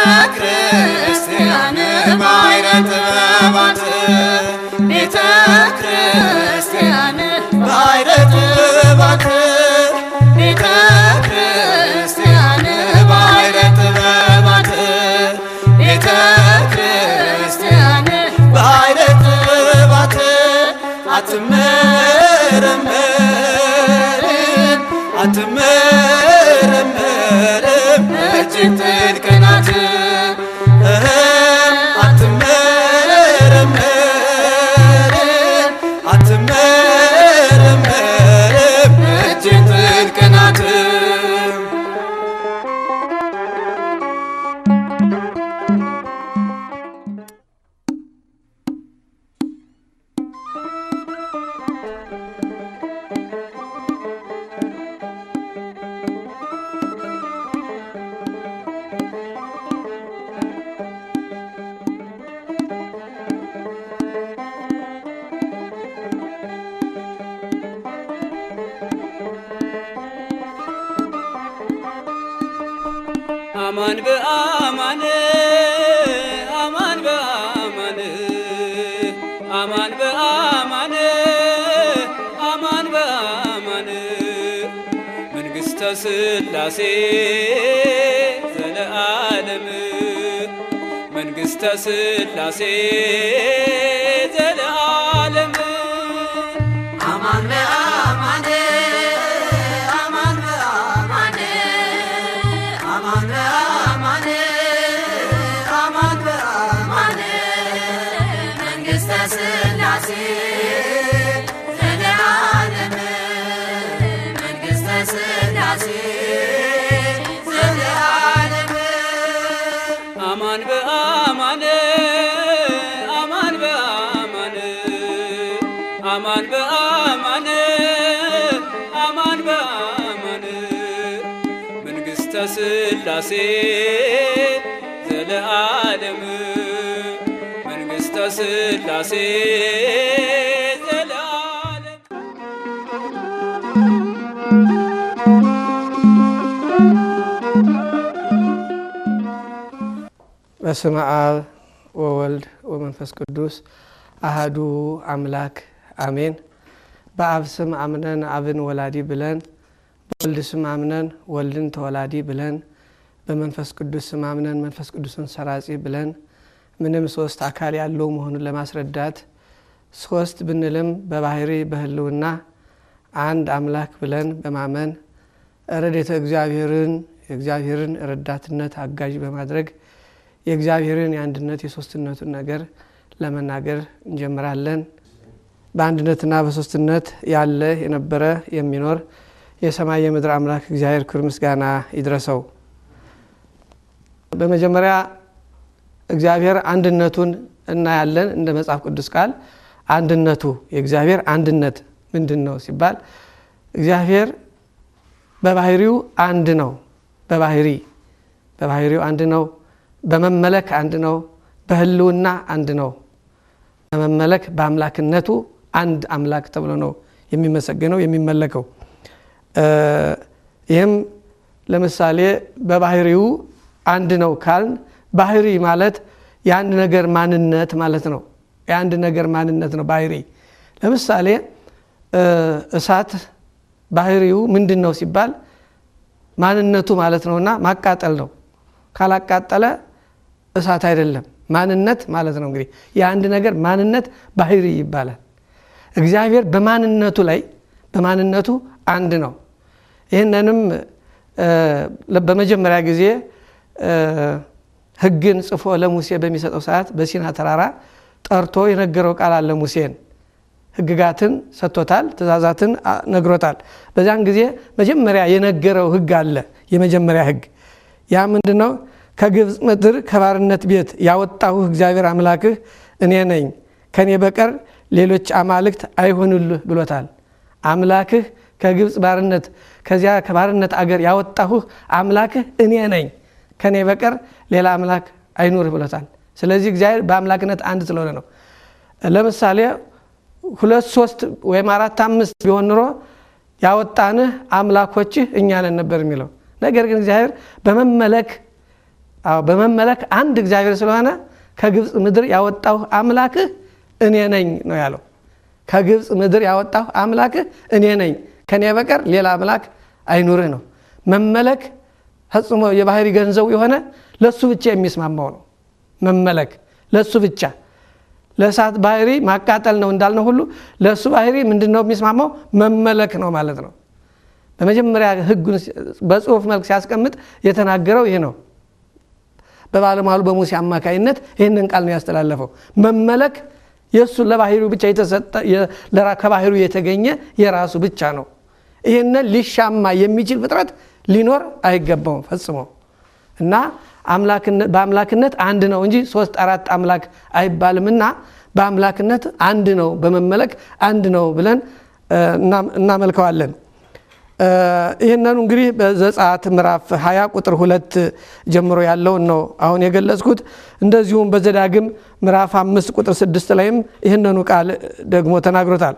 ክርስቲያን ባሕረ ጥበባት ቤተ ክርስቲያን ባሕረ ጥበባት ቤተ ክርስቲያን ባሕረ ጥበባት ቤተ ክርስቲያን ባሕረ ጥበባት አትመረመርም አትመረመርም እጅግ ጥልቅ ናት አትመረመርም አትመረመርም እጅግ ጥልቅ ናት አማን በአማን አማን በአማን አማን በአማን አማን በአማን መንግሥተ ሥላሴ ዘለዓለም መንግሥተ ሥላሴ ዘለዓለም አማን በአማን አማን በአማን አማን በአማን አማን በአማን መንግሥተ ሥላሴ ዘለዓለም መንግሥተ ሥላሴ ዘለዓለም አማን በአማን አማን በአማን አማን በአማን አማን በአማን መንግሥተ ሥላሴ ዘለዓለም መንግሥተ ሥላሴ ዘለዓለም በስመ አብ ወወልድ ወመንፈስ ቅዱስ አሐዱ አምላክ አሜን። በአብ ስም አምነን አብን ወላዲ ብለን በወልድ ስም አምነን ወልድን ተወላዲ ብለን በመንፈስ ቅዱስ ስም አምነን መንፈስ ቅዱስን ሰራጺ ብለን ምንም ሶስት አካል ያለው መሆኑን ለማስረዳት ሶስት ብንልም በባህሪ በህልውና አንድ አምላክ ብለን በማመን ረድኤተ እግዚአብሔርን ረዳትነት አጋዥ በማድረግ የእግዚአብሔርን የአንድነት የሶስትነቱን ነገር ለመናገር እንጀምራለን። በአንድነትና በሶስትነት ያለ የነበረ የሚኖር የሰማይ የምድር አምላክ እግዚአብሔር ክብር ምስጋና ይድረሰው። በመጀመሪያ እግዚአብሔር አንድነቱን እናያለን። እንደ መጽሐፍ ቅዱስ ቃል አንድነቱ የእግዚአብሔር አንድነት ምንድነው ሲባል እግዚአብሔር በባህሪው አንድ ነው። በባህሪው አንድ ነው። በመመለክ አንድ ነው። በህልውና አንድ ነው። በመመለክ በአምላክነቱ አንድ አምላክ ተብሎ ነው የሚመሰገነው የሚመለከው። ይህም ለምሳሌ በባህሪው አንድ ነው ካልን ባህሪ ማለት የአንድ ነገር ማንነት ማለት ነው። የአንድ ነገር ማንነት ነው ባህሪ። ለምሳሌ እሳት ባህሪው ምንድነው ሲባል ማንነቱ ማለት ነውና ማቃጠል ነው። ካላቃጠለ እሳት አይደለም ማንነት ማለት ነው። እንግዲህ የአንድ ነገር ማንነት ባህሪ ይባላል። እግዚአብሔር በማንነቱ አንድ ነው። ይህንንም በመጀመሪያ ጊዜ ሕግን ጽፎ ለሙሴ በሚሰጠው ሰዓት በሲና ተራራ ጠርቶ የነገረው ቃል አለ። ሙሴን ሕግጋትን ሰጥቶታል፣ ትእዛዛትን ነግሮታል። በዛን ጊዜ መጀመሪያ የነገረው ሕግ አለ። የመጀመሪያ ሕግ ያ ምንድነው? ከግብጽ ምድር ከባርነት ቤት ያወጣሁህ እግዚአብሔር አምላክህ እኔ ነኝ፣ ከኔ በቀር ሌሎች አማልክት አይሆኑልህ ብሎታል። አምላክህ ከግብጽ ባርነት ከዚያ ከባርነት አገር ያወጣሁህ አምላክህ እኔ ነኝ፣ ከኔ በቀር ሌላ አምላክ አይኖርህ ብሎታል። ስለዚህ እግዚአብሔር በአምላክነት አንድ ስለሆነ ነው። ለምሳሌ 2 3 ወይም 4 5 ቢሆን ኖሮ ያወጣንህ አምላኮችህ እኛ ነን ነበር የሚለው። ነገር ግን እግዚአብሔር በመመለክ በመመለክ አንድ እግዚአብሔር ስለሆነ ከግብጽ ምድር ያወጣው አምላክህ እኔ ነኝ ነው ያለው። ከግብጽ ምድር ያወጣው አምላክህ እኔ ነኝ ከኔ በቀር ሌላ አምላክ አይኑርህ ነው። መመለክ ፈጽሞ የባህሪ ገንዘቡ የሆነ ለሱ ብቻ የሚስማማው ነው። መመለክ ለሱ ብቻ ለሳት ባህሪ ማቃጠል ነው እንዳልነው ሁሉ ለሱ ባህሪ ምንድነው የሚስማማው? መመለክ ነው ማለት ነው። በመጀመሪያ ህጉን በጽሁፍ መልክ ሲያስቀምጥ የተናገረው ይሄ ነው። በባለማሉ በሙሴ አማካይነት ይሄንን ቃል ነው ያስተላለፈው። መመለክ የሱ ለባህሪው ብቻ የተሰጠ ከባህሪው የተገኘ የራሱ ብቻ ነው። ይሄንን ሊሻማ የሚችል ፍጥረት ሊኖር አይገባውም ፈጽሞ። እና በአምላክነት አንድ ነው እንጂ 3 4 አምላክ አይባልምና በአምላክነት አንድ ነው፣ በመመለክ አንድ ነው ብለን እናመልከዋለን። ይሄንን እንግዲህ በዘጸአት ምዕራፍ 20 ቁጥር 2 ጀምሮ ያለው ነው አሁን የገለጽኩት። እንደዚሁም በዘዳግም ምዕራፍ 5 ቁጥር 6 ላይም ይሄንኑ ቃል ደግሞ ተናግሮታል።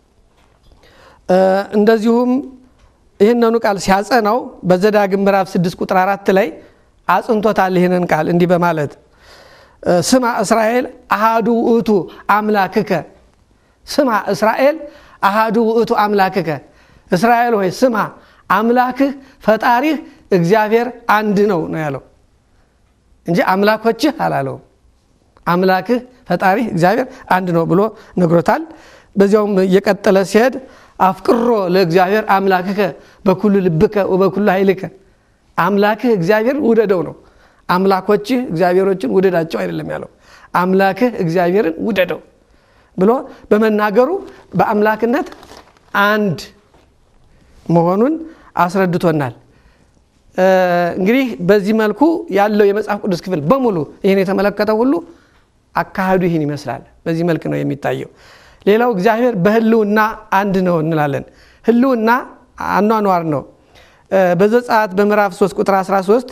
እንደዚሁም ይሄንኑ ቃል ሲያጸናው በዘዳግም ምዕራፍ 6 ቁጥር 4 ላይ አጽንቶታል። ይሄንን ቃል እንዲህ በማለት ስማ እስራኤል አሃዱ ውእቱ አምላክከ፣ ስማ እስራኤል አሃዱ ውእቱ አምላክከ፣ እስራኤል ሆይ ስማ አምላክህ ፈጣሪህ እግዚአብሔር አንድ ነው ነው ያለው እንጂ አምላኮችህ አላለው። አምላክህ ፈጣሪህ እግዚአብሔር አንድ ነው ብሎ ነግሮታል። በዚያውም እየቀጠለ ሲሄድ አፍቅሮ ለእግዚአብሔር አምላክከ በኩሉ ልብከ ወበኩሉ ኃይልከ፣ አምላክህ እግዚአብሔር ውደደው ነው። አምላኮችህ እግዚአብሔሮችን ውደዳቸው አይደለም ያለው፣ አምላክህ እግዚአብሔርን ውደደው ብሎ በመናገሩ በአምላክነት አንድ መሆኑን አስረድቶናል። እንግዲህ በዚህ መልኩ ያለው የመጽሐፍ ቅዱስ ክፍል በሙሉ ይሄን የተመለከተው ሁሉ አካሄዱ ይሄን ይመስላል። በዚህ መልኩ ነው የሚታየው። ሌላው እግዚአብሔር በህልውና አንድ ነው እንላለን። ህልውና አኗኗር ነው። በዘጸአት በምዕራፍ 3 ቁጥር 13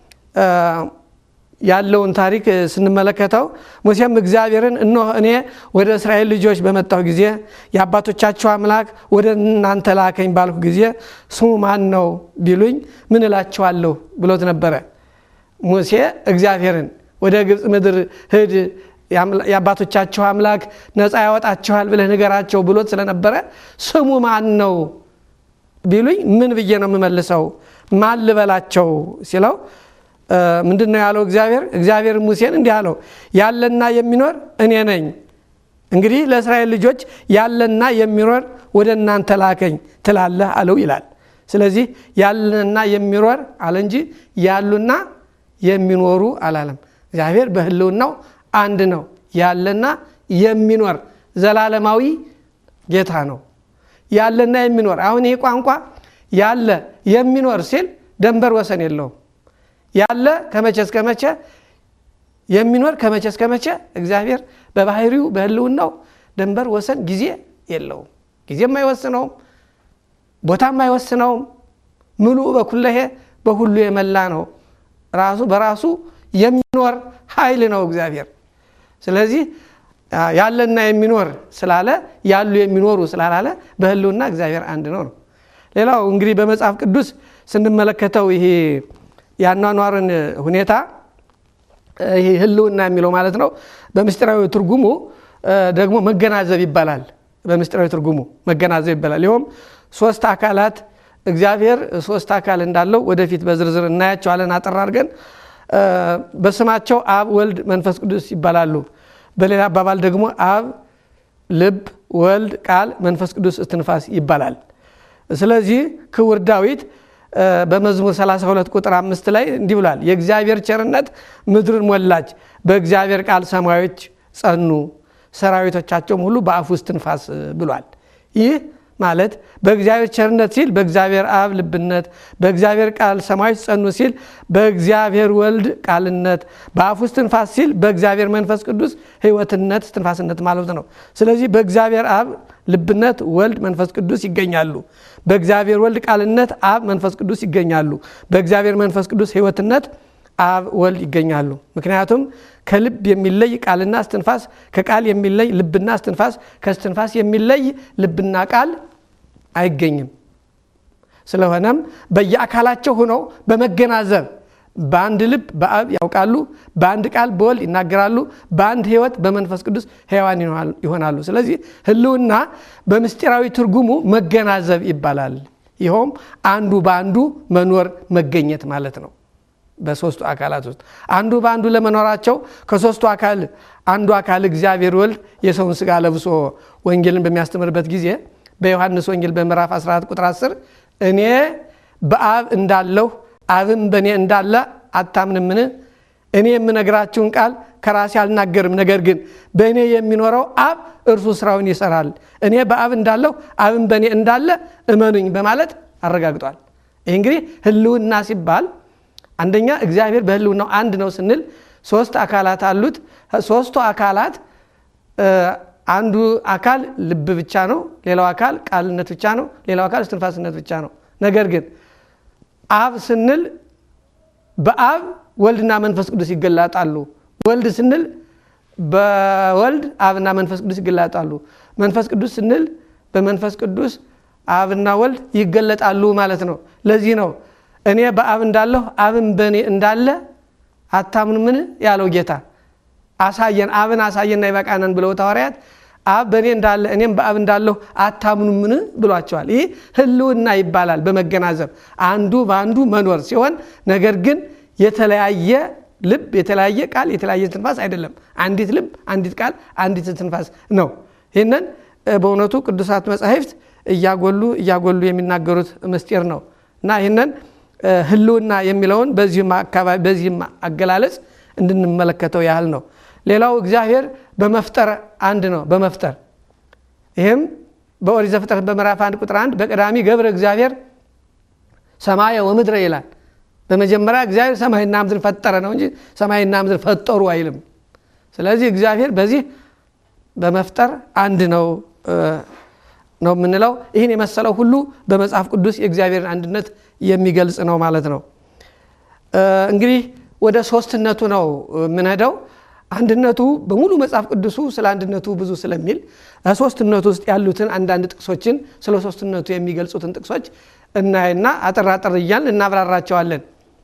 ያለውን ታሪክ ስንመለከተው ሙሴም እግዚአብሔርን እነሆ እኔ ወደ እስራኤል ልጆች በመጣሁ ጊዜ የአባቶቻቸው አምላክ ወደ እናንተ ላከኝ ባልኩ ጊዜ ስሙ ማን ነው ቢሉኝ ምን እላቸዋለሁ ብሎት ነበረ። ሙሴ እግዚአብሔርን ወደ ግብጽ ምድር ሂድ የአባቶቻቸው አምላክ ነፃ ያወጣቸዋል ብለህ ንገራቸው ብሎት ስለነበረ ስሙ ማን ነው ቢሉኝ ምን ብዬ ነው የምመልሰው? ማን ልበላቸው ሲለው ምንድነው ያለው? እግዚአብሔር ሙሴን እንዲህ አለው፣ ያለና የሚኖር እኔ ነኝ። እንግዲህ ለእስራኤል ልጆች ያለና የሚኖር ወደ እናንተ ላከኝ ትላለህ አለው ይላል። ስለዚህ ያለና የሚኖር አለ እንጂ ያሉና የሚኖሩ አላለም። እግዚአብሔር በህልውናው አንድ ነው። ያለና የሚኖር ዘላለማዊ ጌታ ነው። ያለና የሚኖር አሁን ይሄ ቋንቋ ያለ የሚኖር ሲል ደንበር ወሰን የለውም። ያለ ከመቼ እስከ መቼ፣ የሚኖር ከመቼ እስከ መቼ። እግዚአብሔር በባህሪው በህልውናው ደንበር ወሰን ጊዜ የለውም። ጊዜም አይወስነውም፣ ቦታም አይወስነውም። ምሉእ በኩለሄ በሁሉ የመላ ነው። ራሱ በራሱ የሚኖር ኃይል ነው እግዚአብሔር። ስለዚህ ያለና የሚኖር ስላለ ያሉ የሚኖሩ ስላላለ በህልውና እግዚአብሔር አንድ ነው። ሌላው እንግዲህ በመጽሐፍ ቅዱስ ስንመለከተው ይሄ ያኗኗርን ሁኔታ ይሄ ህልውና የሚለው ማለት ነው በምስጢራዊ ትርጉሙ ደግሞ መገናዘብ ይባላል። በምስጢራዊ ትርጉሙ መገናዘብ ይባላል። ይኸውም 3 አካላት እግዚአብሔር 3 አካል እንዳለው ወደፊት በዝርዝር እናያቸዋለን አጠር አድርገን። በስማቸው አብ ወልድ መንፈስ ቅዱስ ይባላሉ። በሌላ አባባል ደግሞ አብ ልብ ወልድ ቃል መንፈስ ቅዱስ እስትንፋስ ይባላል። ስለዚህ ክቡር ዳዊት በመዝሙር 32 ቁጥር 5 ላይ እንዲህ ብሏል፣ የእግዚአብሔር ቸርነት ምድርን ሞላች፣ በእግዚአብሔር ቃል ሰማዮች ጸኑ፣ ሰራዊቶቻቸውም ሁሉ በአፉ እስትንፋስ ብሏል። ይህ ማለት በእግዚአብሔር ቸርነት ሲል በእግዚአብሔር አብ ልብነት፣ በእግዚአብሔር ቃል ሰማዮች ጸኑ ሲል በእግዚአብሔር ወልድ ቃልነት፣ በአፉ እስትንፋስ ሲል በእግዚአብሔር መንፈስ ቅዱስ ሕይወትነት እስትንፋስነት ማለት ነው። ስለዚህ በእግዚአብሔር አብ ልብነት ወልድ መንፈስ ቅዱስ ይገኛሉ። በእግዚአብሔር ወልድ ቃልነት አብ መንፈስ ቅዱስ ይገኛሉ። በእግዚአብሔር መንፈስ ቅዱስ ሕይወትነት አብ ወልድ ይገኛሉ። ምክንያቱም ከልብ የሚለይ ቃልና እስትንፋስ፣ ከቃል የሚለይ ልብና እስትንፋስ፣ ከእስትንፋስ የሚለይ ልብና ቃል አይገኝም። ስለሆነም በየአካላቸው ሆነው በመገናዘብ በአንድ ልብ በአብ ያውቃሉ፣ በአንድ ቃል በወልድ ይናገራሉ፣ በአንድ ሕይወት በመንፈስ ቅዱስ ሕያዋን ይሆናሉ። ስለዚህ ህልውና በምስጢራዊ ትርጉሙ መገናዘብ ይባላል። ይኸውም አንዱ በአንዱ መኖር መገኘት ማለት ነው። በሶስቱ አካላት ውስጥ አንዱ በአንዱ ለመኖራቸው ከሶስቱ አካል አንዱ አካል እግዚአብሔር ወልድ የሰውን ሥጋ ለብሶ ወንጌልን በሚያስተምርበት ጊዜ በዮሐንስ ወንጌል በምዕራፍ 14 ቁጥር 10 እኔ በአብ እንዳለሁ አብም በእኔ እንዳለ አታምንምን? እኔ የምነግራችሁን ቃል ከራሴ አልናገርም፣ ነገር ግን በእኔ የሚኖረው አብ እርሱ ስራውን ይሰራል። እኔ በአብ እንዳለሁ አብም በእኔ እንዳለ እመኑኝ በማለት አረጋግጧል። ይህ እንግዲህ ህልውና ሲባል አንደኛ እግዚአብሔር በህልውናው አንድ ነው ስንል ሶስት አካላት አሉት። ሶስቱ አካላት አንዱ አካል ልብ ብቻ ነው፣ ሌላው አካል ቃልነት ብቻ ነው፣ ሌላው አካል እስትንፋስነት ብቻ ነው። ነገር ግን አብ ስንል በአብ ወልድና መንፈስ ቅዱስ ይገለጣሉ። ወልድ ስንል በወልድ አብና መንፈስ ቅዱስ ይገለጣሉ። መንፈስ ቅዱስ ስንል በመንፈስ ቅዱስ አብና ወልድ ይገለጣሉ ማለት ነው። ለዚህ ነው እኔ በአብ እንዳለሁ አብም በእኔ እንዳለ አታምኑምን ያለው ጌታ። አሳየን፣ አብን አሳየንና ይበቃናል ብለው ሐዋርያት አብ በእኔ እንዳለ እኔም በአብ እንዳለሁ አታምኑምን ብሏቸዋል። ይህ ህልውና ይባላል። በመገናዘብ አንዱ በአንዱ መኖር ሲሆን ነገር ግን የተለያየ ልብ፣ የተለያየ ቃል፣ የተለያየ ትንፋስ አይደለም። አንዲት ልብ፣ አንዲት ቃል፣ አንዲት ትንፋስ ነው። ይህንን በእውነቱ ቅዱሳት መጻሕፍት እያጎሉ የሚናገሩት ምስጢር ነው እና ይህንን ህልውና የሚለውን በዚህም አገላለጽ እንድንመለከተው ያህል ነው። ሌላው እግዚአብሔር በመፍጠር አንድ ነው። በመፍጠር ይህም በኦሪት ዘፍጥረት በምዕራፍ 1 ቁጥር 1 በቀዳሚ ገብረ እግዚአብሔር ሰማየ ወምድረ ይላል። በመጀመሪያ እግዚአብሔር ሰማይና ምድር ፈጠረ ነው እንጂ ሰማይና ምድር ፈጠሩ አይልም። ስለዚህ እግዚአብሔር በዚህ በመፍጠር አንድ ነው የምንለው። ይህን የመሰለው ሁሉ በመጽሐፍ ቅዱስ የእግዚአብሔርን አንድነት የሚገልጽ ነው ማለት ነው። እንግዲህ ወደ ሶስትነቱ ነው የምንሄደው። አንድነቱ በሙሉ መጽሐፍ ቅዱሱ ስለ አንድነቱ ብዙ ስለሚል ሶስትነቱ ውስጥ ያሉትን አንዳንድ ጥቅሶችን ስለ ሶስትነቱ የሚገልጹትን ጥቅሶች እናይና አጠራጠር እያልን እናብራራቸዋለን።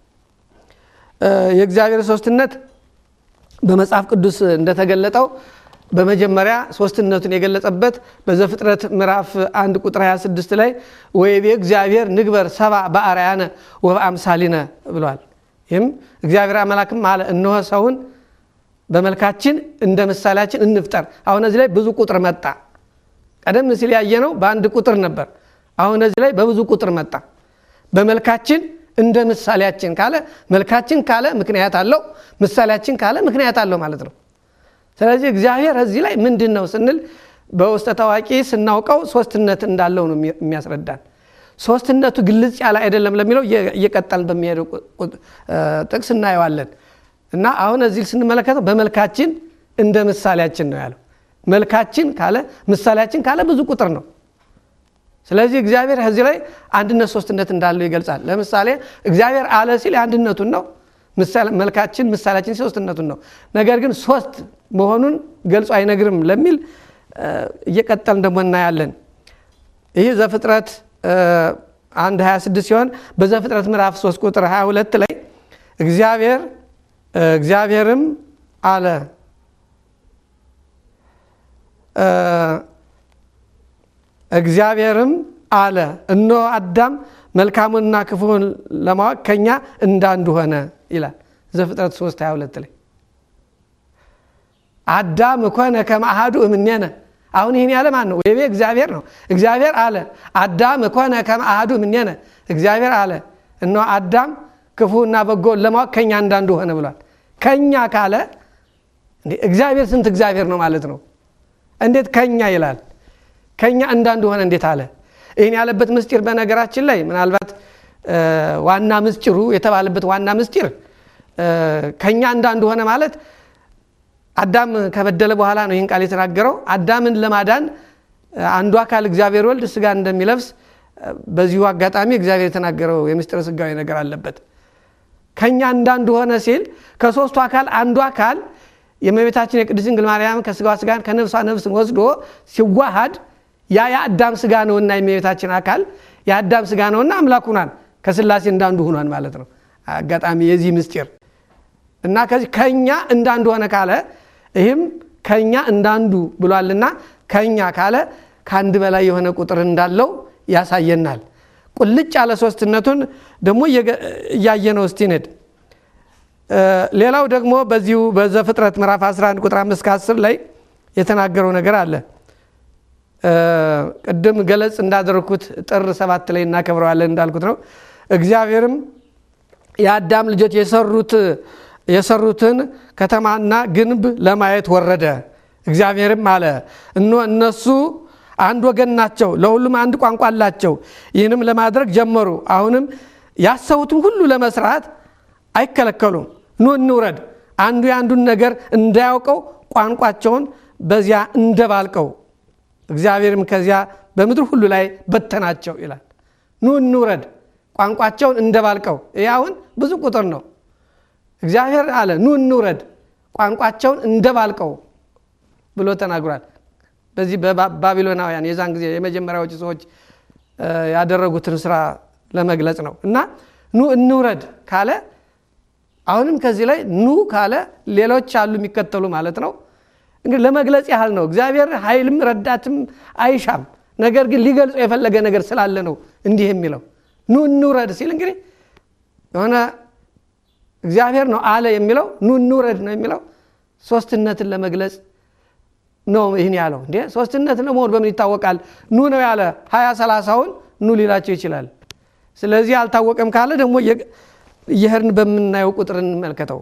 የእግዚአብሔር ሶስትነት በመጽሐፍ ቅዱስ እንደተገለጠው በመጀመሪያ ሶስትነቱን የገለጸበት በዘፍጥረት ምዕራፍ 1 ቁጥር 26 ላይ ወይቤ እግዚአብሔር ንግበር ሰብአ በአርአያነ ወበአምሳሊነ ብሏል። ይህም እግዚአብሔር አምላክም አለ እነሆ ሰውን በመልካችን እንደ ምሳሌያችን እንፍጠር። አሁን እዚህ ላይ ብዙ ቁጥር መጣ። ቀደም ሲል ያየነው በአንድ ቁጥር ነበር። አሁን እዚህ ላይ በብዙ ቁጥር መጣ። በመልካችን እንደ ምሳሌያችን ካለ መልካችን ካለ ምክንያት አለው፣ ምሳሌያችን ካለ ምክንያት አለው ማለት ነው። ስለዚህ እግዚአብሔር እዚህ ላይ ምንድነው ስንል በውስጠ ታዋቂ ስናውቀው ሶስትነት እንዳለው ነው የሚያስረዳን። ሶስትነቱ ግልጽ ያለ አይደለም ለሚለው እየቀጠልን በሚሄደው ጥቅስ እናየዋለን። እና አሁን እዚህ ስንመለከተው በመልካችን እንደ ምሳሌያችን ነው ያለው። መልካችን ካለ ምሳሌያችን ካለ ብዙ ቁጥር ነው። ስለዚህ እግዚአብሔር እዚህ ላይ አንድነት ሶስትነት እንዳለው ይገልጻል። ለምሳሌ እግዚአብሔር አለ ሲል አንድነቱን ነው፣ መልካችን ምሳሌያችን ሶስትነቱን ነው። ነገር ግን ሶስት መሆኑን ገልጾ አይነግርም ለሚል እየቀጠልን ደግሞ እናያለን። ይህ ዘፍጥረት 1:26 ሲሆን በዘፍጥረት ምዕራፍ 3 ቁጥር 22 ላይ እግዚአብሔርም አለ እነሆ አዳም መልካሙንና ክፉውን ለማወቅ ከኛ እንዳንዱ ሆነ ይላል። ዘፍጥረት 3:22 ላይ አዳም ኮነ ከመ አሐዱ እምኔነ። አሁን ይሄን ያለ ማን ነው? ወይቤ እግዚአብሔር ነው። እግዚአብሔር አለ አዳም ኮነ ከመ አሐዱ እምኔነ። እግዚአብሔር አለ እነሆ አዳም ክፉና በጎውን ለማወቅ ከኛ እንዳንዱ ሆነ ብሏል። ከኛ ካለ እግዚአብሔር ስንት እግዚአብሔር ነው ማለት ነው? እንዴት ከኛ ይላል? ከኛ እንዳንዱ ሆነ እንዴት አለ? ይሄን ያለበት ምስጢር በነገራችን ላይ ምናልባት ዋና ምስጢሩ የተባለበት ዋና ምስጢር ከኛ እንዳንዱ ሆነ ማለት አዳም ከበደለ በኋላ ነው ይህን ቃል የተናገረው። አዳምን ለማዳን አንዱ አካል እግዚአብሔር ወልድ ስጋ እንደሚለብስ በዚሁ አጋጣሚ እግዚአብሔር የተናገረው የምስጢረ ስጋዊ ነገር አለበት። ከኛ እንዳንዱ ሆነ ሲል ከሶስቱ አካል አንዱ አካል የእመቤታችን የቅድስት ድንግል ማርያም ከስጋዋ ስጋን ከነፍሷ ነፍስን ወስዶ ሲዋሃድ ያ የአዳም ስጋ ነውና የእመቤታችን አካል የአዳም ስጋ ነውና አምላክ ሆኗል። ከስላሴ እንዳንዱ ሆኗል ማለት ነው። አጋጣሚ የዚህ ምስጢር እና ከዚህ ከኛ እንዳንዱ ሆነ ካለ ይህም ከኛ እንዳንዱ ብሏልና ከኛ ካለ ከአንድ በላይ የሆነ ቁጥር እንዳለው ያሳየናል። ቁልጭ ያለ ሶስትነቱን ደግሞ ያየነው እስቲ ነድ ሌላው ደግሞ በዚሁ በዘፍጥረት ምዕራፍ 11 ቁጥር 5-10 ላይ የተናገረው ነገር አለ። ቅድም ገለጽ እንዳደረኩት ጥር 7 ላይ እናከብረዋለን እንዳልኩት ነው። እግዚአብሔርም የአዳም ልጆች የሰሩትን ከተማና ግንብ ለማየት ወረደ። እግዚአብሔርም አለ እነሱ አንድ ወገን ናቸው፣ ለሁሉም አንድ ቋንቋ አላቸው። ይህንም ለማድረግ ጀመሩ። አሁንም ያሰቡትን ሁሉ ለመስራት አይከለከሉም። ኑ እንውረድ፣ አንዱ የአንዱን ነገር እንዳያውቀው ቋንቋቸውን በዚያ እንደባልቀው። እግዚአብሔርም ከዚያ በምድር ሁሉ ላይ በተናቸው ይላል። ኑ እንውረድ ቋንቋቸውን እንደባልቀው። ይሁን ብዙ ቁጥር ነው። እግዚአብሔር አለ ኑ እንውረድ ቋንቋቸውን እንደባልቀው ብሎ ተናግሯል። በዚህ በባቢሎናውያን የዛን ጊዜ የመጀመሪያዎቹ ሰዎች ያደረጉትን ስራ ለመግለጽ ነው። እና ኑ እንውረድ ካለ አሁንም ከዚህ ላይ ኑ ካለ ሌሎች አሉ የሚከተሉ ማለት ነው። እንግዲህ ለመግለጽ ያህል ነው። እግዚአብሔር ኃይልም ረዳትም አይሻም። ነገር ግን ሊገልጸው የፈለገ ነገር ስላለ ነው እንዲህ የሚለው። ኑ እንውረድ ሲል እንግዲህ የሆነ እግዚአብሔር ነው አለ የሚለው፣ ኑ እንውረድ ነው የሚለው ሶስትነትን ለመግለጽ ነው ይህን ያለው። እንዴ ሶስትነት ለመሆን በምን ይታወቃል? ኑ ነው ያለ 20-30ውን ኑ ሊላቸው ይችላል። ስለዚህ አልታወቀም ካለ ደግሞ ይሄርን በመናየው ቁጥር እንመልከተው።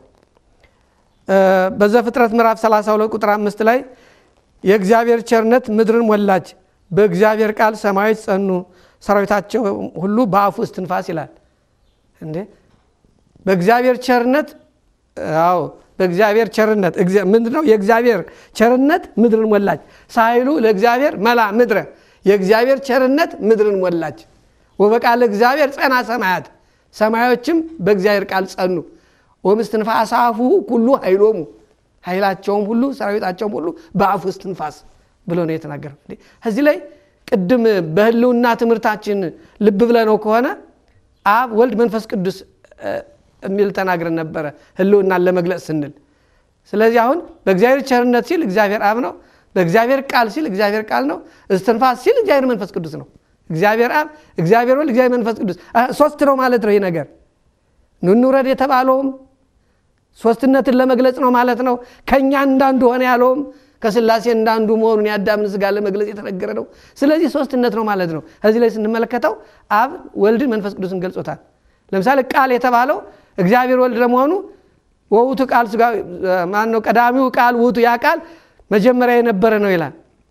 በዘፍጥረት ምዕራፍ 32 ቁጥር 5 ላይ የእግዚአብሔር ቸርነት ምድርን ሞላች፣ በእግዚአብሔር ቃል ሰማዮች ጸኑ፣ ሰራዊታቸው ሁሉ በአፉ እስትንፋስ ይላል። እንዴ በእግዚአብሔር ቸርነት አዎ በእግዚአብሔር ቸርነት ምንድነው? የእግዚአብሔር ቸርነት ምድርን ሞላች ሳይሉ ለእግዚአብሔር መላ ምድረ የእግዚአብሔር ቸርነት ምድርን ሞላች። ወበቃል እግዚአብሔር ጸና ሰማያት ሰማዮችም በእግዚአብሔር ቃል ጸኑ። ወምስትንፋስ አፉ ሁሉ ኃይሎሙ ኃይላቸውም ሁሉ ሰራዊታቸውም ሁሉ በአፉ እስትንፋስ ብሎ ነው የተናገረው። እዚህ ላይ ቅድም በህልውና ትምህርታችን ልብ ብለነው ከሆነ አብ ወልድ መንፈስ ቅዱስ የሚል ተናግረን ነበረ ህልውናን ለመግለጽ ስንል። ስለዚህ አሁን በእግዚአብሔር ቸርነት ሲል እግዚአብሔር አብ ነው፣ በእግዚአብሔር ቃል ሲል እግዚአብሔር ቃል ነው፣ እስትንፋስ ሲል እግዚአብሔር መንፈስ ቅዱስ ነው። እግዚአብሔር አብ፣ እግዚአብሔር ወልድ፣ እግዚአብሔር መንፈስ ቅዱስ ሶስት ነው ማለት ነው። ይሄ ነገር ኑ እንውረድ የተባለውም ሶስትነትን ለመግለጽ ነው ማለት ነው። ከኛ እንዳንዱ ሆነ ያለውም ከስላሴ እንዳንዱ መሆኑን ያዳምን ስጋ ለመግለጽ የተነገረ ነው። ስለዚህ ሶስትነት ነው ማለት ነው። እዚህ ላይ ስንመለከተው አብ ወልድን መንፈስ ቅዱስን ገልጾታል። ለምሳሌ ቃል የተባለው እግዚአብሔር ወልድ ለመሆኑ ወውቱ ቃል ስጋ ማን ነው? ቀዳሚው ቃል ውቱ ያ ቃል መጀመሪያ የነበረ ነው ይላል።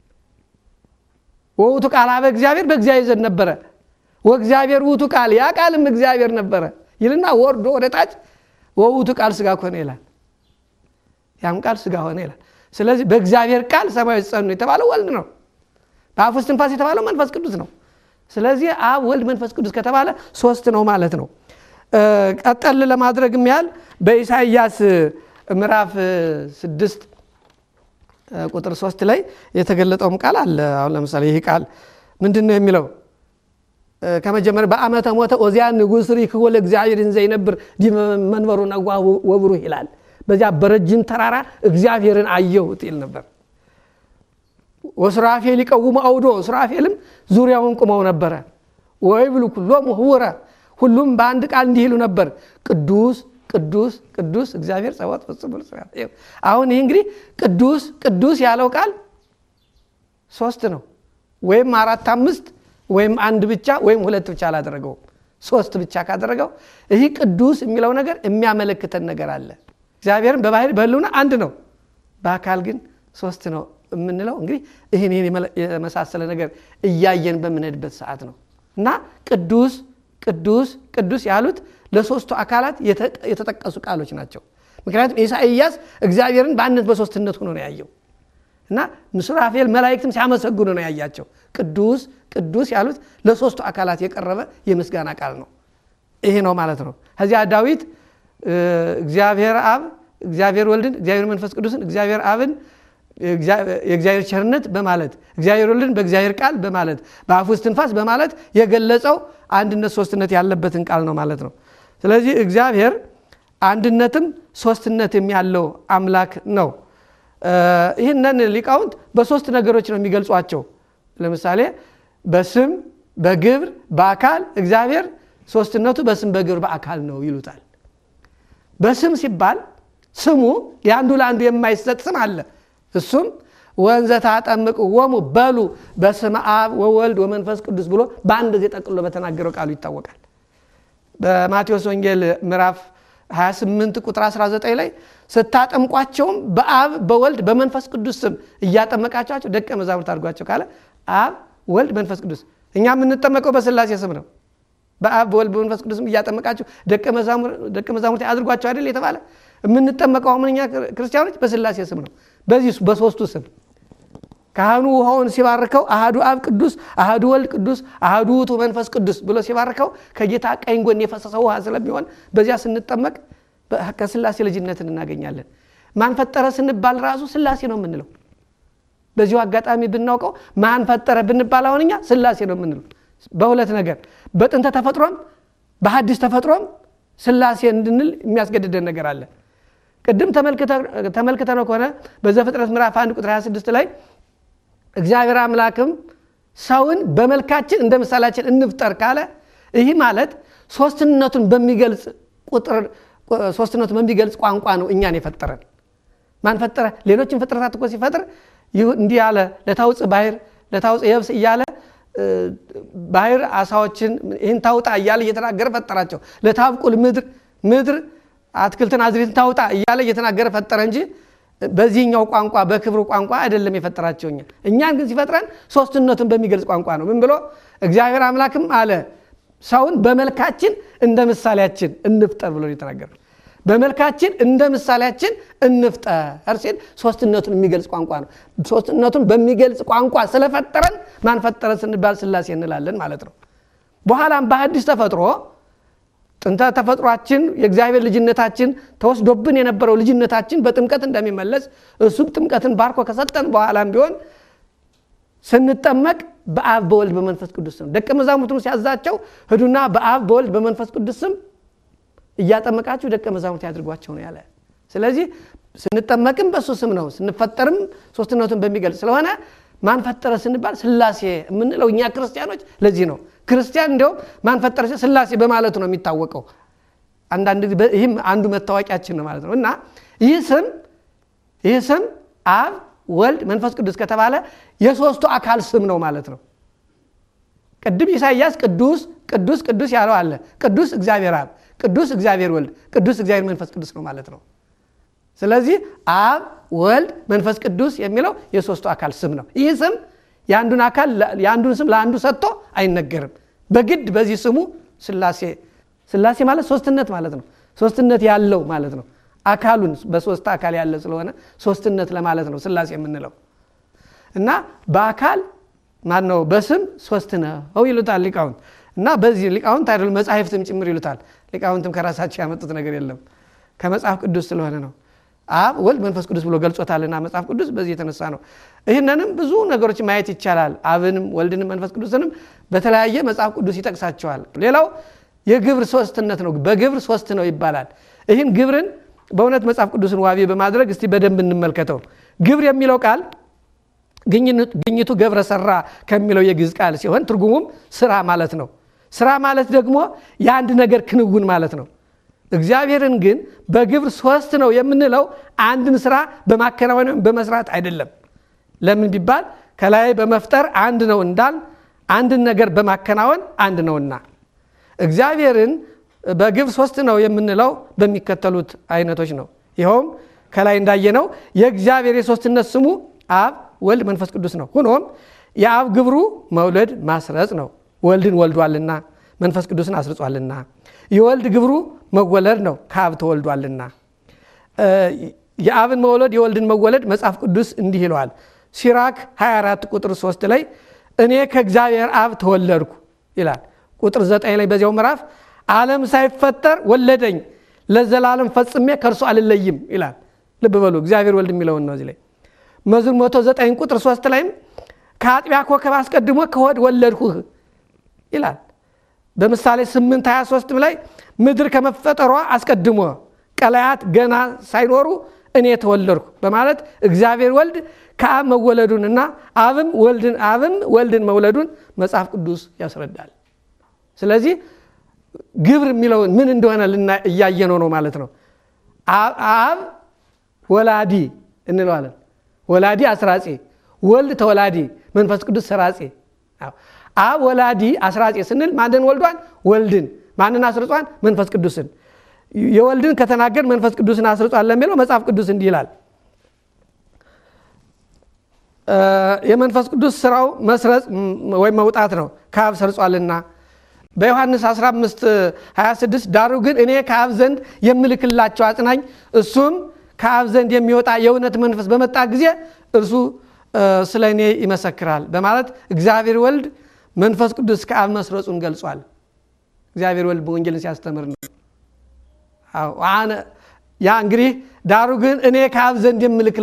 ወውቱ ቃል አበ እግዚአብሔር በእግዚአብሔር ዘንድ ነበረ፣ ወእግዚአብሔር ውቱ ቃል ያ ቃልም እግዚአብሔር ነበረ ይልና ወርዶ ወደ ታች ወውቱ ቃል ስጋ ሆነ ይላል። ያም ቃል ስጋ ሆነ ይላል። ስለዚህ በእግዚአብሔር ቃል ሰማዮች ጸኑ የተባለው ወልድ ነው። በአፉ እስትንፋስ የተባለው መንፈስ ቅዱስ ነው። ስለዚህ አብ ወልድ መንፈስ ቅዱስ ከተባለ ሶስት ነው ማለት ነው። ቀጠል ለማድረግም ያህል በኢሳይያስ ምዕራፍ 6 ቁጥር 3 ላይ የተገለጠውም ቃል አለ። አሁን ለምሳሌ ይሄ ቃል ምንድነው የሚለው? ከመጀመሪያ በአመተ ሞተ ኦዚያን ንጉሥ ሪክቦ ለእግዚአብሔር እንዘ ይነብር መንበሩ ነጓ ወብሩህ ይላል። በዚያ በረጅም ተራራ እግዚአብሔርን አየሁት ይል ነበር። ወስራፌል ይቀውሙ አውዶ ስራፌልም ዙሪያውን ቆመው ነበር። ወይብሉ ኩሎም ሁወራ ሁሉም በአንድ ቃል እንዲህ ይሉ ነበር፣ ቅዱስ ቅዱስ ቅዱስ እግዚአብሔር ጸባኦት ፍጹም ብሎ ጽፏል። አሁን ይሄ እንግዲህ ቅዱስ ቅዱስ ያለው ቃል ሶስት ነው። ወይም 4 5 ወይም አንድ ብቻ ወይም ሁለት ብቻ አላደረገው፣ ሶስት ብቻ ካደረገው ይሄ ቅዱስ የሚለው ነገር የሚያመለክተን ነገር አለ። እግዚአብሔርን በባህሪ በህልውና አንድ ነው፣ በአካል ግን ሶስት ነው የምንለው እንግዲህ ይሄን የመሳሰለ ነገር እያየን በመነድበት ሰዓት ነው። እና ቅዱስ ቅዱስ ቅዱስ ያሉት ለሶስቱ አካላት የተጠቀሱ ቃሎች ናቸው። ምክንያቱም ኢሳይያስ እግዚአብሔርን በአንድነት በሶስትነት ሆኖ ነው ያየው እና ሱራፌል መላእክትም ሲያመሰግኑ ነው ያያቸው። ቅዱስ ቅዱስ ያሉት ለሶስቱ አካላት የቀረበ የምስጋና ቃል ነው። ይሄ ነው ማለት ነው። ከዚያ ዳዊት እግዚአብሔር አብ እግዚአብሔር ወልድን እግዚአብሔር መንፈስ ቅዱስን እግዚአብሔር አብን የእግዚአብሔር ቸርነት በማለት እግዚአብሔር ወልድን በእግዚአብሔር ቃል በማለት በአፉ እስትንፋስ በማለት የገለጸው አንድነት ሶስትነት ያለበትን ቃል ነው ማለት ነው። ስለዚህ እግዚአብሔር አንድነትም ሶስትነትም ያለው አምላክ ነው። ይህንን ሊቃውንት በሶስት ነገሮች ነው የሚገልጿቸው። ለምሳሌ በስም በግብር በአካል እግዚአብሔር ሶስትነቱ በስም በግብር በአካል ነው ይሉታል። በስም ሲባል ስሙ ያንዱ ለአንዱ የማይሰጥ ስም አለ። እሱም ወንዘ ታጠምቅዎሙ በሉ በስመ አብ ወወልድ ወመንፈስ ቅዱስ ብሎ በአንድ ጊዜ ጠቅልሎ በተናገረው ቃሉ ይታወቃል። በማቴዎስ ወንጌል ምዕራፍ 28 ቁጥር 19 ላይ ስታጠምቋቸውም በአብ በወልድ በመንፈስ ቅዱስ ስም እያጠመቃቸው ደቀ መዛሙርት አድርጓቸው ካለ አብ ወልድ መንፈስ ቅዱስ እኛ የምንጠመቀው በስላሴ ስም ነው። በአብ በወልድ በመንፈስ ቅዱስ ስም እያጠመቃቸው ደቀ መዛሙርት አድርጓቸው አይደል የተባለ። የምንጠመቀው እኛ ክርስቲያኖች በስላሴ ስም ነው። በዚህ በሶስቱ ስም ካህኑ ውሃውን ሲባርከው አሃዱ አብ ቅዱስ አሃዱ ወልድ ቅዱስ አሃዱ ውእቱ መንፈስ ቅዱስ ብሎ ሲባርከው ከጌታ ቀኝ ጎን የፈሰሰው ውሃ ስለሚሆን በዚያ ስንጠመቅ ከስላሴ ልጅነትን እናገኛለን። ማን ፈጠረ ስንባል ራሱ ስላሴ ነው የምንለው። በዚሁ አጋጣሚ ብናውቀው ማን ፈጠረ ብንባል አሁንኛ ስላሴ ነው የምንለው። በሁለት ነገር በጥንተ ተፈጥሮም በሐዲስ ተፈጥሮም ስላሴ እንድንል የሚያስገድደን ነገር አለ። ቅድም ተመልክተነው ከሆነ በዘፍጥረት ምዕራፍ 1 ቁጥር 26 ላይ እግዚአብሔር አምላክም ሰውን በመልካችን እንደ ምሳሌያችን እንፍጠር ካለ ይህ ማለት ሶስትነቱን በሚገልጽ ቋንቋ ነው እኛን የፈጠረን። ማን ፈጠረ? ሌሎችን ፍጥረታት እኮ ሲፈጥር እንዲህ ያለ ለታውጽ ባህር ለታውጽ የብስ እያለ ባህር አሳዎችን ይህን ታውጣ እያለ እየተናገረ ፈጠራቸው። ለታብቁል ምድር አትክልትን አዝሪትን ታውጣ እያለ እየተናገረ ፈጠረ እንጂ በዚህኛው ቋንቋ በክብሩ ቋንቋ አይደለም የፈጠራቸው። እኛን ግን ሲፈጥረን ሶስትነቱን በሚገልጽ ቋንቋ ነው። ምን ብሎ እግዚአብሔር አምላክም አለ ሰውን በመልካችን እንደ ምሳሌያችን እንፍጠር ብሎ የተናገረው። በመልካችን እንደ ምሳሌያችን እንፍጠር ሲል ሶስትነቱን የሚገልጽ ቋንቋ ነው። ሶስትነቱን በሚገልጽ ቋንቋ ስለፈጠረን ማን ፈጠረ ስንባል ስላሴ እንላለን ማለት ነው። በኋላም በሐዲስ ተፈጥሮ ጥንተ ተፈጥሯችን የእግዚአብሔር ልጅነታችን ተወስዶብን የነበረው ልጅነታችን በጥምቀት እንደሚመለስ እሱ ጥምቀትን ባርኮ ከሰጠን በኋላም ቢሆን ስንጠመቅ በአብ በወልድ በመንፈስ ቅዱስ ስም ደቀ መዛሙርቱን ሲያዛቸው ሄዱና በአብ በወልድ በመንፈስ ቅዱስ ስም እያጠመቃችሁ ደቀ መዛሙርት ያድርጓቸው ነው ያለ። ስለዚህ ስንጠመቅም በሱ ስም ነው፣ ስንፈጠርም ሶስትነቱን በሚገልጽ ስለሆነ ማን ፈጠረ ስንባል ስላሴ የምንለው እኛ ክርስቲያኖች ለዚህ ነው። ክርስቲያን እንደው ማን ፈጠረ ስላሴ በማለቱ ነው የሚታወቀው። አንዳንድ ይህም አንዱ መታወቂያችን ነው ማለት ነው። እና ይህ ስም አብ ወልድ መንፈስ ቅዱስ ከተባለ የሶስቱ አካል ስም ነው ማለት ነው። ቅድም ኢሳይያስ ቅዱስ ያለው አለ። ቅዱስ እግዚአብሔር አብ፣ ቅዱስ እግዚአብሔር ወልድ፣ ቅዱስ እግዚአብሔር መንፈስ ቅዱስ ነው ማለት ነው። ስለዚህ አብ ወልድ መንፈስ ቅዱስ የሚለው የሶስቱ አካል ስም ነው። ይህ ስም የአንዱን ስም ለአንዱ ሰጥቶ አይነገርም። በግድ በዚህ ስሙ ስላሴ ማለት ሶስትነት ማለት ነው። ሶስትነት ያለው ማለት ነው። አካሉን በሶስት አካል ያለ ስለሆነ ሶስትነት ለማለት ነው ስላሴ የምንለው። እና በአካል ማነው በስም ሶስት ነው ይሉታል ሊቃውንት። እና በዚህ ሊቃውንት አይደል መጻሕፍትም ጭምር ይሉታል። ሊቃውንትም ከራሳቸው ያመጡት ነገር የለም ከመጽሐፍ ቅዱስ ስለሆነ ነው። አብ ወልድ መንፈስ ቅዱስ ብሎ ገልጾታልና መጽሐፍ ቅዱስ በዚህ የተነሳ ነው። ይህንንም ብዙ ነገሮች ማየት ይቻላል። አብንም ወልድንም መንፈስ ቅዱስንም በተለያየ መጽሐፍ ቅዱስ ይጠቅሳቸዋል። ሌላው የግብር ሶስትነት ነው። በግብር ሶስት ነው ይባላል። ይህን ግብርን በእውነት መጽሐፍ ቅዱስን ዋቢ በማድረግ እስቲ በደንብ እንመልከተው። ግብር የሚለው ቃል ግኝቱ ገብረ ሰራ ከሚለው የግዕዝ ቃል ሲሆን ትርጉሙም ስራ ማለት ነው። ስራ ማለት ደግሞ የአንድ ነገር ክንውን ማለት ነው። እግዚአብሔርን ግን በግብር ሶስት ነው የምንለው አንድን ስራ በማከናወን በመስራት አይደለም። ለምን ቢባል ከላይ በመፍጠር አንድ ነው እንዳል አንድን ነገር በማከናወን አንድ ነውና እግዚአብሔርን በግብር ሶስት ነው የምንለው በሚከተሉት አይነቶች ነው። ይኸውም ከላይ እንዳየነው የእግዚአብሔር የሶስትነት ስሙ አብ ወልድ መንፈስ ቅዱስ ነው። ሆኖም የአብ ግብሩ መውለድ ማስረጽ ነው፣ ወልድን ወልዷልና መንፈስ ቅዱስን አስርጿልና። የወልድ ግብሩ መወለድ ነው፣ ከአብ ተወልዷልና። የአብን መወለድ የወልድን መወለድ መጽሐፍ ቅዱስ እንዲህ ይለዋል። ሲራክ 24 ቁጥር 3 ላይ እኔ ከእግዚአብሔር አብ ተወለድኩ ይላል። ቁጥር 9 ላይ በዚያው ምዕራፍ ዓለም ሳይፈጠር ወለደኝ ለዘላለም ፈጽሜ ከእርሱ አልለይም ይላል። ልብ በሉ እግዚአብሔር ወልድ የሚለውን ነው እዚህ ላይ። መዝሙር 109 ቁጥር 3 ላይም ከአጥቢያ ኮከብ አስቀድሞ ከሆድ ወለድኩህ ይላል። በምሳሌ 8:23 ላይ ምድር ከመፈጠሯ አስቀድሞ ቀላያት ገና ሳይኖሩ እኔ ተወለድኩ በማለት እግዚአብሔር ወልድ ከአብ መወለዱንና አብም ወልድን መውለዱን መጽሐፍ ቅዱስ ያስረዳል። ስለዚህ ግብር የሚለው ምን እንደሆነ እያየነው ነው ማለት ነው። አብ ወላዲ እንለዋለን። ወላዲ አስራጺ፣ ወልድ ተወላዲ፣ መንፈስ ቅዱስ ሰራጺ። አብ ወላዲ አስራጺ ስንል ማንን ወልዷን? ወልድን። ማንን አስርጿን? መንፈስ ቅዱስን። የወልድን ከተናገር መንፈስ ቅዱስን አስርጿን ለሚለው መጽሐፍ ቅዱስ እንዲህ ይላል። የመንፈስ ቅዱስ ስራው መስረጽ ወይ መውጣት ነው፣ ከአብ ሰርጿልና። በዮሐንስ 15:26 ዳሩ ግን እኔ ከአብ ዘንድ የምልክላቸው አጽናኝ እሱም ከአብ ዘንድ የሚወጣ የእውነት መንፈስ በመጣ ጊዜ እርሱ ስለ እኔ ይመሰክራል በማለት እግዚአብሔር ወልድ መንፈስ ቅዱስ ከአብ መስረጹን ገልጿል። እግዚአብሔር ወልድ በወንጌልን ሲያስተምር ነው። ያ እንግዲህ ዳሩ ግን እኔ ከአብ ዘንድ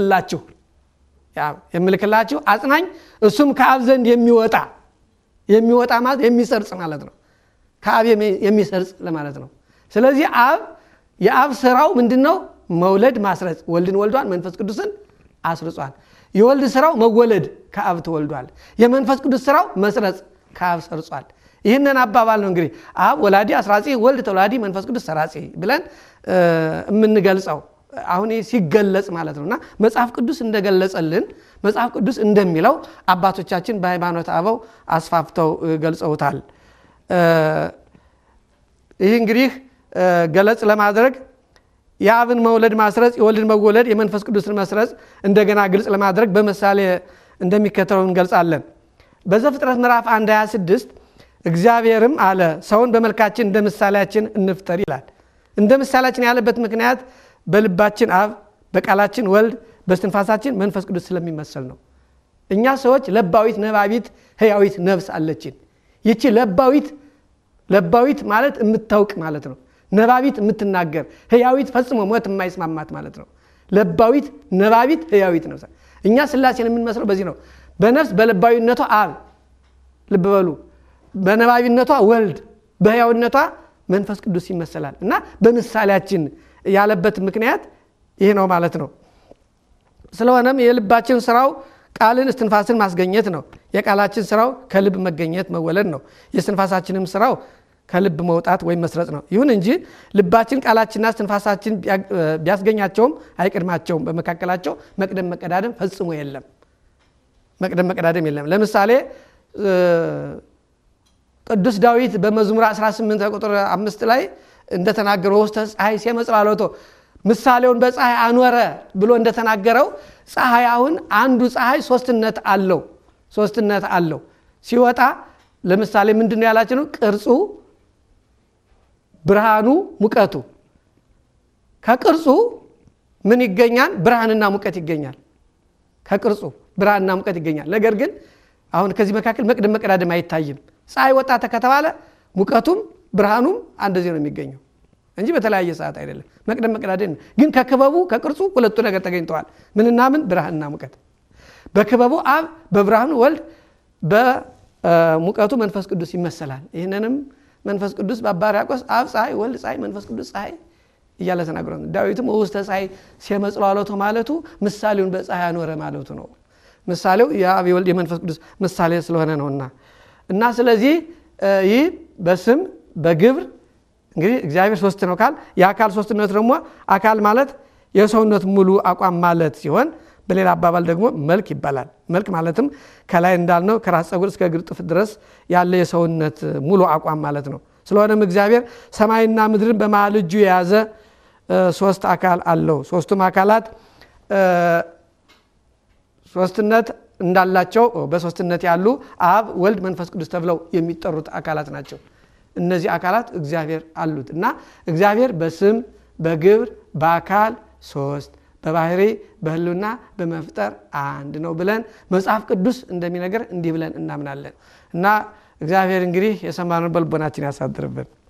የምልክላችሁ አጽናኝ እሱም ከአብ ዘንድ የሚወጣ ማለት የሚሰርጽ ማለት ነው። ከአብ የሚሰርጽ ለማለት ነው። ስለዚህ የአብ ስራው ምንድነው? መውለድ ማስረጽ። ወልድን ወልዷል፣ መንፈስ ቅዱስን አስርጿል። የወልድ ስራው መወለድ፣ ከአብ ተወልዷል። የመንፈስ ቅዱስ ስራው መስረጽ፣ ከአብ ሰርጿል። ይህንን አባባል ነው እንግዲህ አብ ወላዲ አስራጺ፣ ወልድ ተወላዲ፣ መንፈስ ቅዱስ ሰራጺ ብለን የምንገልጸው አሁን ሲገለጽ ማለት ነውና መጽሐፍ ቅዱስ እንደገለጸልን መጽሐፍ ቅዱስ እንደሚለው አባቶቻችን በሃይማኖት አበው አስፋፍተው ገልጸውታል። ይህ እንግዲህ ገለጽ ለማድረግ የአብን መውለድ ማስረጽ፣ የወልድን መወለድ፣ የመንፈስ ቅዱስን መስረጽ እንደገና ግልጽ ለማድረግ በምሳሌ እንደሚከተለው እንገልጻለን። በዘፍጥረት ምዕራፍ 1:26 እግዚአብሔርም አለ ሰውን በመልካችን እንደ ምሳሌያችን እንፍጠር ይላል። እንደ ምሳሌያችን ያለበት ምክንያት በልባችን አብ፣ በቃላችን ወልድ፣ በስትንፋሳችን መንፈስ ቅዱስ ስለሚመሰል ነው። እኛ ሰዎች ለባዊት፣ ነባቢት፣ ህያዊት ነፍስ አለችን። ይቺ ለባዊት ማለት የምታውቅ ማለት ነው። ነባቢት የምትናገር፣ ህያዊት ፈጽሞ ሞት የማይስማማት ማለት ነው። ለባዊት፣ ነባቢት፣ ህያዊት ነፍስ። እኛ ስላሴን የምንመስለው በዚህ ነው። በነፍስ በለባዊነቷ አብ፣ ልብ በሉ፣ በነባቢነቷ ወልድ፣ በህያዊነቷ መንፈስ ቅዱስ ይመሰላል እና በምሳሌያችን ያለበት ምክንያት ይሄ ነው ማለት ነው። ስለሆነም የልባችን ስራው ቃልን እስትንፋስን ማስገኘት ነው። የቃላችን ስራው ከልብ መገኘት መወለድ ነው። የስትንፋሳችንም ስራው ከልብ መውጣት ወይም መስረጽ ነው። ይሁን እንጂ ልባችን ቃላችንና እስትንፋሳችን ቢያስገኛቸውም አይቀድማቸውም። በመካከላቸው መቅደም መቀዳደም ፈጽሞ የለም። ለምሳሌ ቅዱስ ዳዊት በመዝሙር 18 ቁጥር 5 ላይ እንደተናገረው ውስተ ፀሐይ ሲመጽላሎቶ ምሳሌውን በፀሐይ አኖረ ብሎ እንደተናገረው ፀሐይ አሁን አንዱ ፀሐይ ሶስትነት አለው። ሲወጣ ለምሳሌ ምንድነው ያላችሁ ነው? ቅርጹ፣ ብርሃኑ፣ ሙቀቱ። ከቅርጹ ምን ይገኛል? ብርሃንና ሙቀት ይገኛል። ከቅርጹ ብርሃንና ሙቀት ይገኛል። ነገር ግን አሁን ከዚህ መካከል መቅደም መቀዳደም አይታይም። ፀሐይ ወጣ ተከተባለ ሙቀቱም ብርሃኑም አንደዚህ ነው የሚገኘው እንጂ በተለያየ ሰዓት አይደለም። መቅደም መቀዳደም ግን ከክበቡ ከቅርጹ ሁለቱ ነገር ተገኝተዋል። ምንና ምን? ብርሃንና ሙቀት። በክበቡ አብ፣ በብርሃኑ ወልድ፣ በሙቀቱ መንፈስ ቅዱስ ይመሰላል። ይህንንም መንፈስ ቅዱስ በአባርያቆስ አብ ፀሐይ፣ ወልድ ፀሐይ፣ መንፈስ ቅዱስ ፀሐይ እያለ ተናግሯል። ዳዊትም ውስተ ፀሐይ ሲመጽላሎቶ ማለቱ ምሳሌውን በፀሐይ አኖረ ማለቱ ነው። ምሳሌው የአብ የወልድ የመንፈስ ቅዱስ ምሳሌ ስለሆነ ነውና እና ስለዚህ ይህ በስም በግብር እንግዲህ እግዚአብሔር ሶስት ነው ካል የአካል ሶስትነት ደግሞ አካል ማለት የሰውነት ሙሉ አቋም ማለት ሲሆን በሌላ አባባል ደግሞ መልክ ይባላል። መልክ ማለትም ከላይ እንዳልነው ከራስ ፀጉር እስከ እግር ጥፍር ድረስ ያለ የሰውነት ሙሉ አቋም ማለት ነው። ስለሆነም እግዚአብሔር ሰማይና ምድርን በመሃል እጁ የያዘ ሶስት አካል አለው። ሶስቱም አካላት ሶስትነት እንዳላቸው በሶስትነት ያሉ አብ፣ ወልድ፣ መንፈስ ቅዱስ ተብለው የሚጠሩት አካላት ናቸው። እነዚህ አካላት እግዚአብሔር አሉት እና እግዚአብሔር በስም በግብር በአካል ሶስት፣ በባህሪ በህልውና በመፍጠር አንድ ነው ብለን መጽሐፍ ቅዱስ እንደሚነገር እንዲህ ብለን እናምናለን እና እግዚአብሔር እንግዲህ የሰማነውን በልቦናችን ያሳድርብን።